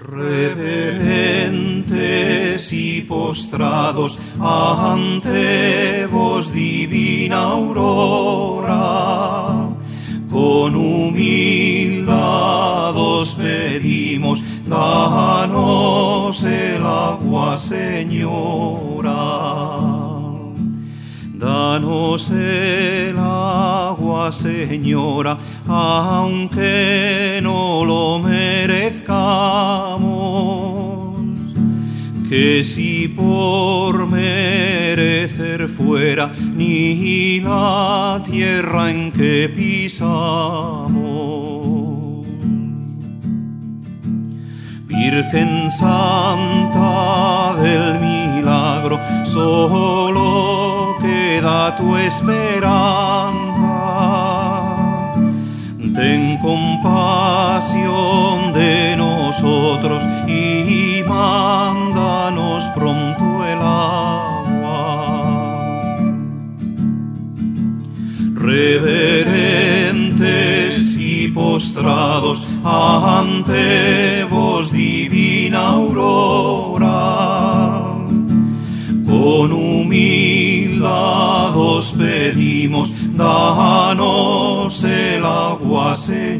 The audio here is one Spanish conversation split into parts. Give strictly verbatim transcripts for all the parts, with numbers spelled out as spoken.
Reverentes y postrados ante vos, divina aurora, con humildad os pedimos, danos el agua, Señora. Danos el agua, Señora, aunque no lo merezcamos, que si por merecer fuera ni la tierra en que pisamos. Virgen Santa del milagro, solo queda tu esperanza. Ten compasión de nosotros y mándanos pronto el agua. Reverentes y postrados ante vos, divina aurora, con humildad os pedimos, danos el agua,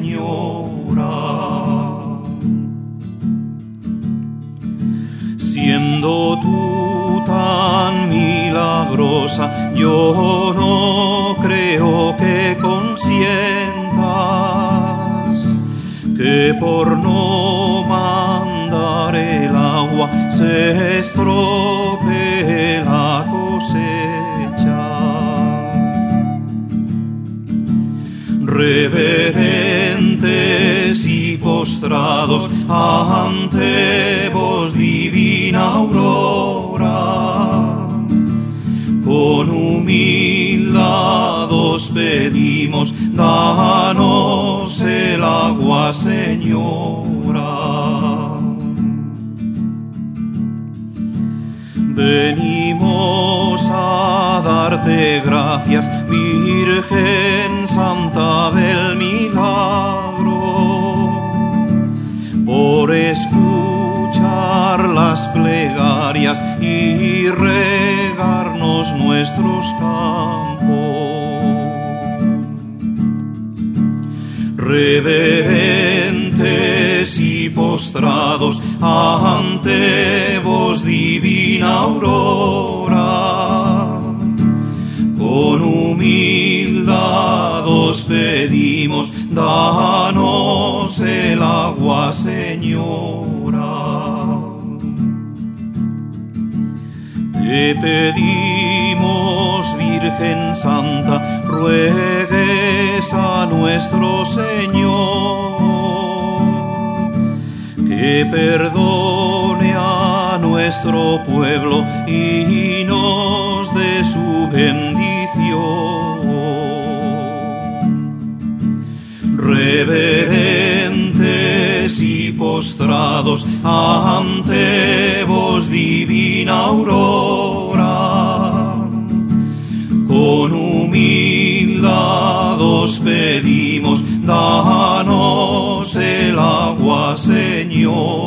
Señora. Siendo tú tan milagrosa, yo no creo que consientas que por no mandar el agua se estropee la cosecha. Reverentes y postrados ante vos, divina aurora, con humildad os pedimos, danos el agua, Señora. Venimos a darte gracias, Virgen Santa del milagro, por escuchar las plegarias y regarnos nuestros campos. Reverentes y postrados ante vos, divina aurora, con humildad os pedimos, danos el agua, Señora. Te pedimos, Virgen Santa, ruegues a nuestro Señor, que perdone a nuestro pueblo y nos dé su bendición. Reverentes y postrados ante vos, divina aurora, con humildad os pedimos, danos el agua, Señor.